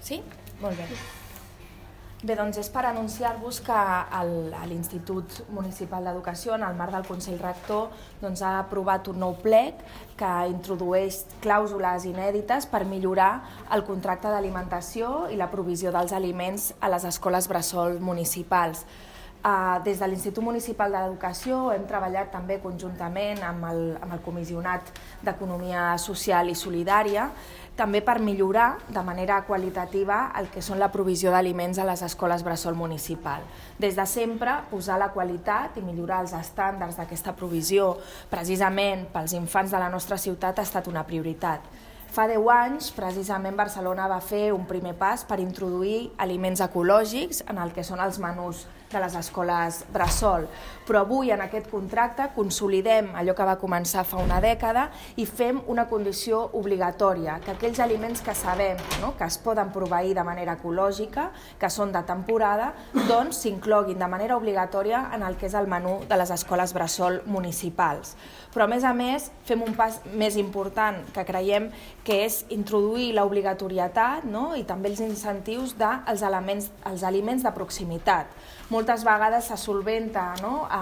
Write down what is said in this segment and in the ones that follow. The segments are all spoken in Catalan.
Sí? Molt bé. Bé, doncs és per anunciar-vos que l'Institut Municipal d'Educació, en el marc del Consell Rector, ha aprovat un nou plec que introdueix clàusules inèdites per millorar el contracte d'alimentació i la provisió dels aliments a les escoles bressol municipals. Des de l'Institut Municipal d'Educació hem treballat també conjuntament amb el Comissionat d'Economia Social i Solidària, també per millorar de manera qualitativa el que són la provisió d'aliments a les escoles bressol municipal. Des de sempre, posar la qualitat i millorar els estàndards d'aquesta provisió precisament pels infants de la nostra ciutat ha estat una prioritat. Fa 10 anys, precisament, Barcelona va fer un primer pas per introduir aliments ecològics en el que són els menús de les escoles bressol. Però avui, en aquest contracte, consolidem allò que va començar fa una dècada i fem una condició obligatòria, que aquells aliments que sabem que es poden proveir de manera ecològica, que són de temporada, doncs s'incloguin de manera obligatòria en el que és el menú de les escoles bressol municipals. Però, a més, fem un pas més important, que creiem que és introduir l'obligatorietat i també els incentius dels aliments de proximitat. Moltes vegades se solventa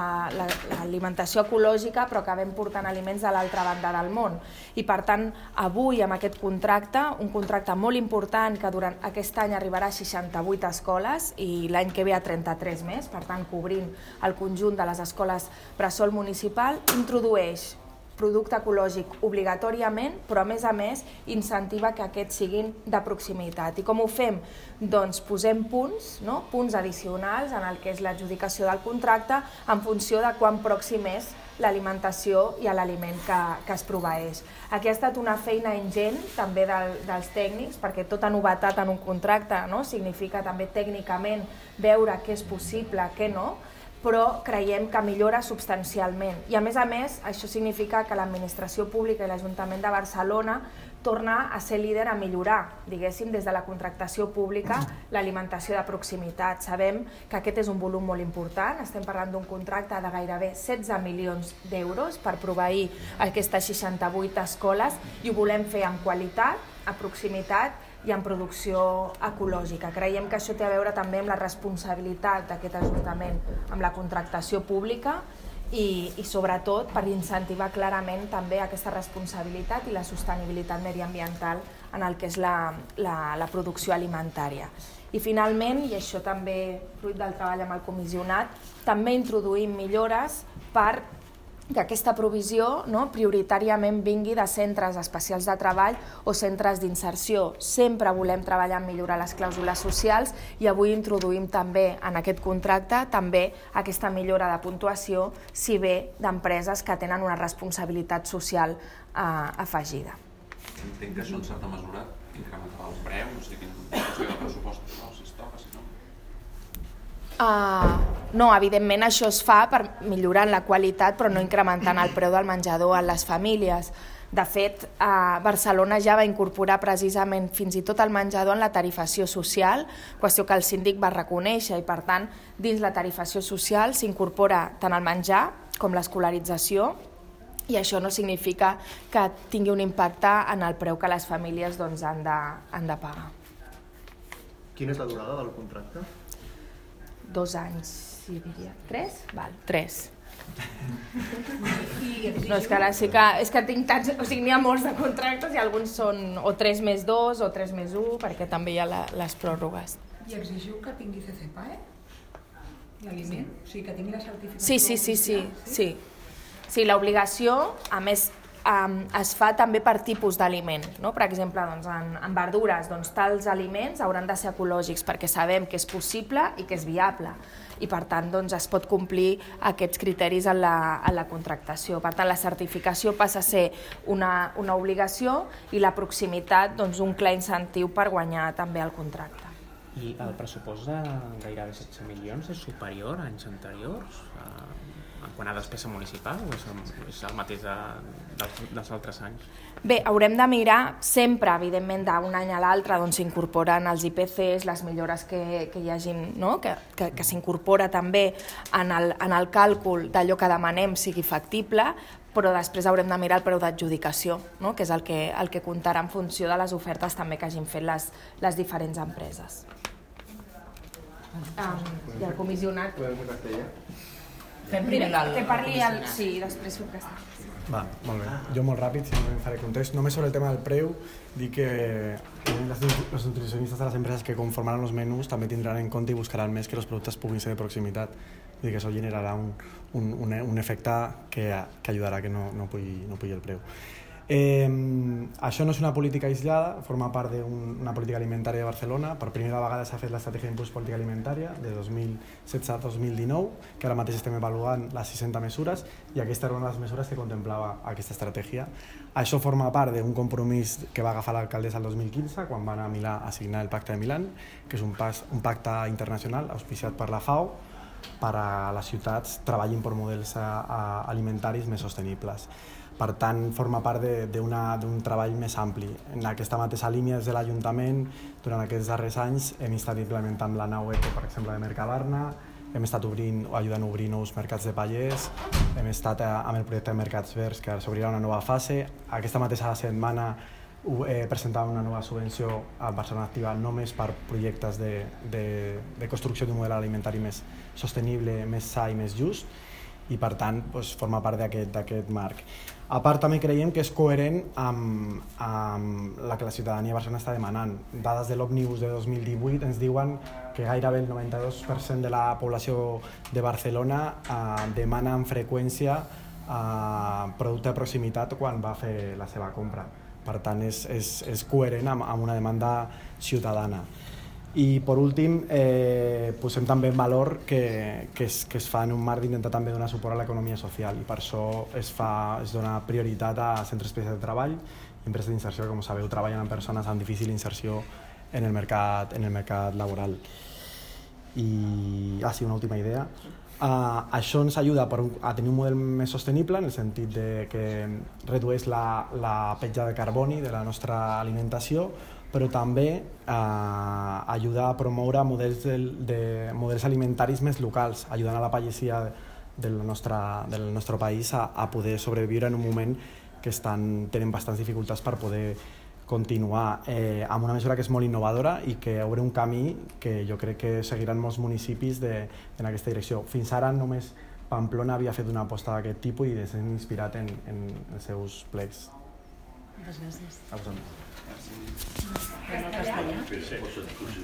l'alimentació ecològica, però acabem portant aliments de l'altra banda del món. I, per tant, avui, amb aquest contracte, un contracte molt important que durant aquest any arribarà a 68 escoles i l'any que ve a 33 més, per tant, cobrint el conjunt de les escoles bressol municipal, introdueix producte ecològic obligatòriament, però a més incentiva que aquests siguin de proximitat. I com ho fem? Doncs posem punts addicionals en el que és l'adjudicació del contracte en funció de quan pròxim és l'alimentació i l'aliment que es proveeix. Aquí ha estat una feina ingent també dels tècnics, perquè tota novetat en un contracte significa també tècnicament veure què és possible, què no, però creiem que millora substancialment. I a més, això significa que l'administració pública i l'Ajuntament de Barcelona torna a ser líder a millorar, diguéssim, des de la contractació pública, l'alimentació de proximitat. Sabem que aquest és un volum molt important, estem parlant d'un contracte de gairebé 16 milions d'euros per proveir aquestes 68 escoles i ho volem fer amb qualitat, a proximitat i en producció ecològica. Creiem que això té a veure també amb la responsabilitat d'aquest Ajuntament amb la contractació pública i sobretot per incentivar clarament també aquesta responsabilitat i la sostenibilitat mediambiental en el que és la producció alimentària. I finalment, i això també fruit del treball amb el comissionat, també introduïm millores per que aquesta provisió prioritàriament vingui de centres especials de treball o centres d'inserció. Sempre volem treballar en millorar les clàusules socials i avui introduïm també en aquest contracte també aquesta millora de puntuació si ve d'empreses que tenen una responsabilitat social afegida. Entenc que això en certa mesura incrementarà el preu, no sé quina situació de pressupost, si es toca, si no. No, evidentment això es fa per millorar la qualitat però no incrementant el preu del menjador a les famílies. De fet, Barcelona ja va incorporar precisament fins i tot el menjador en la tarifació social, qüestió que el síndic va reconèixer i per tant dins la tarifació social s'incorpora tant el menjar com l'escolarització i això no significa que tingui un impacte en el preu que les famílies han de pagar. Quina és la durada del contracte? 2 anys, sí, diria. 3? Val, 3. No, és que ara sí que... És que tinc tants... O sigui, n'hi ha molts de contractes i alguns són o 3 més 2 o 3 més 1, perquè també hi ha les pròrrogues. I exigiu que tingui CCPAE? L'aliment? O sigui, que tingui la certificació... Sí. Sí, l'obligació, a més, es fa també per tipus d'aliment. Per exemple, en verdures, tals aliments hauran de ser ecològics perquè sabem que és possible i que és viable i per tant es pot complir aquests criteris en la contractació. Per tant, la certificació passa a ser una obligació i la proximitat un clar incentiu per guanyar també el contracte. I el pressupost de gairebé 16 milions és superior a anys anteriors? En quant a despesa municipal o és el mateix dels altres anys? Bé, haurem de mirar sempre, evidentment, d'un any a l'altre, doncs s'incorporen els IPCs, les millores que hi hagin, no? que s'incorpora també en el càlcul d'allò que demanem sigui factible, però després haurem de mirar el preu d'adjudicació, no? Que és el que comptarà en funció de les ofertes també que hagin fet les diferents empreses. I el comissionat... Fem primer que parli el... Sí, després fem castellà. Va, molt bé. Jo molt ràpid, si no em faré context. Només sobre el tema del preu, dir que los nutricionistas de las empresas que conformaran los menús també tindran en compte i buscaran més que els productes puguin ser de proximitat. Vull dir que això generarà un efecte que ajudarà a que no pugi el preu. Això no és una política aislada, forma part d'una política alimentària de Barcelona. Per primera vegada s'ha fet l'estratègia d'impuls política alimentària de 2016 a 2019, que ara mateix estem avaluant les 60 mesures, i aquesta era una de les mesures que contemplava aquesta estratègia. Això forma part d'un compromís que va agafar l'alcaldessa el 2015, quan va anar a Milà a signar el Pacte de Milán, que és un pacte internacional auspiciat per la FAO per a les ciutats treballin per models alimentaris més sostenibles. Per tant, forma part d'un treball més ampli. En aquesta mateixa línia des de l'Ajuntament, durant aquests darrers anys, hem estat implementant la nau ECO, per exemple, de Mercabarna, hem estat ajudant a obrir nous mercats de pallers, hem estat amb el projecte de Mercats Verds, que s'obrirà una nova fase. Aquesta mateixa setmana presentàvem una nova subvenció a Barcelona Activa només per projectes de construcció d'un model alimentari més sostenible, més sa i més just, i per tant forma part d'aquest marc. A part també creiem que és coherent amb la que la ciutadania de Barcelona està demanant. Dades de l'Òmnibus de 2018 ens diuen que gairebé el 92% de la població de Barcelona demana amb freqüència producte de proximitat quan va fer la seva compra. Per tant, és coherent amb una demanda ciutadana. I per últim, posem també en valor que es fa en un marc d'intentar també donar suport a l'economia social, i per això es dona prioritat a centres especials de treball i empreses d'inserció que, com sabeu, treballen amb persones amb difícil inserció en el mercat laboral. I sí, una última idea. Això ens ajuda a tenir un model més sostenible en el sentit que redueix la petja de carboni de la nostra alimentació, però també ajuda a promoure models alimentaris més locals, ajudant a la pagesia del nostre país a poder sobreviure en un moment que tenen bastants dificultats per poder continuar amb una mesura que és molt innovadora i que obre un camí que jo crec que seguiran molts municipis en aquesta direcció. Fins ara només Pamplona havia fet una aposta d'aquest tipus i s'ha inspirat en els seus plecs. Moltes gràcies. A vosaltres. Castellà.